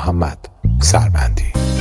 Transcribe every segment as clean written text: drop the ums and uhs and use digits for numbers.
محمد سربندی.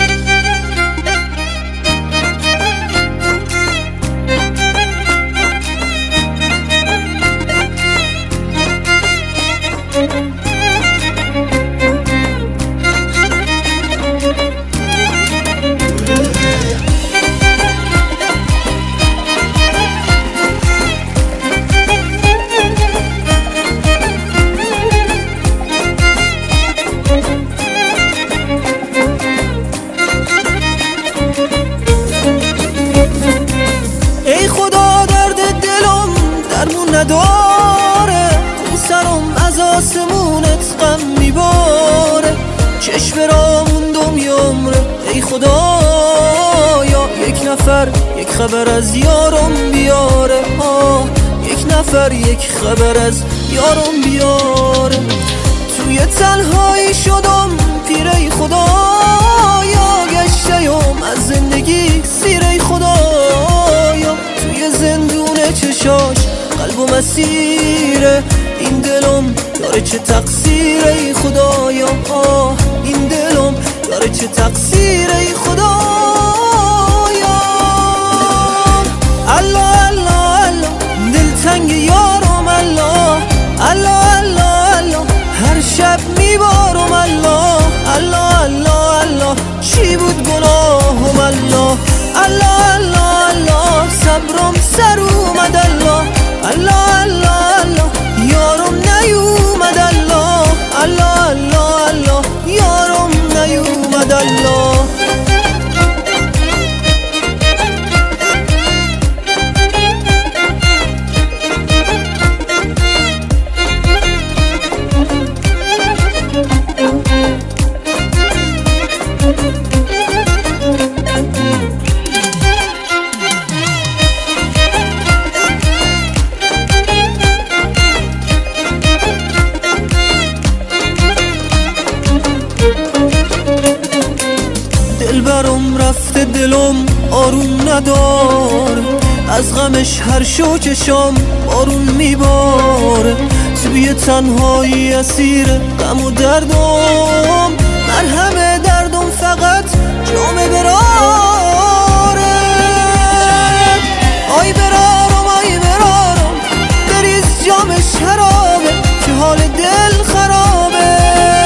نداره این سرم از آسمونت غم میباره، چشم را موندم یه عمره ای خدایا، یک نفر یک خبر از یارم بیاره، یک نفر یک خبر از یارم بیاره. توی تنهایی شدم پیر ای خدایا، گشتم از زندگی سیر ای خدایا، توی زندون چشاش قلب و مسیره، این دلم داره چه تقصیر ای خدایا، این دلم داره چه تقصیر ای خدایا. الله الله الله دلتنگ یارم، الله الله الله الله هر شب میبارم، الله الله الله الله چی بود گناهم، الله الله الله الله صبرم سر اومد، الله الله الله الله یارم نیومد، الله الله الله الله یارم نیومد، الله. دلبرم رفته دلم آروم نداره، از غمش هر شو چشام بارون میباره، توی تنهایی اسیر غم و دردم، مرهم دردم فقط جام براره، آی برارم آی برارم بریز جام شرابه که حال دل خرابه،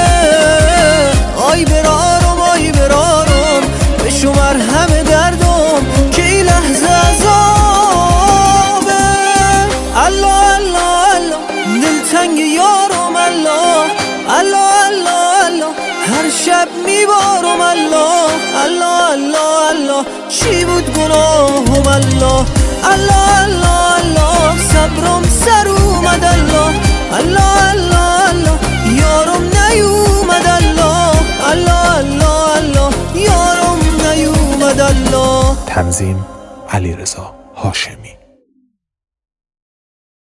آی برارم آی برارم بشو مرهم دردم که این لحظه عذابه، الله الله الله دلتنگ یارم، الله الله الله الله هر شب میبارم، الله الله الله الله چی بود گناهم، الله الله الله الله صبرم سر اومد، الله الله الله الله یارم نیومد، الله الله الله الله یارم نیومد، الله. تنظیم علیرضا هاشمی.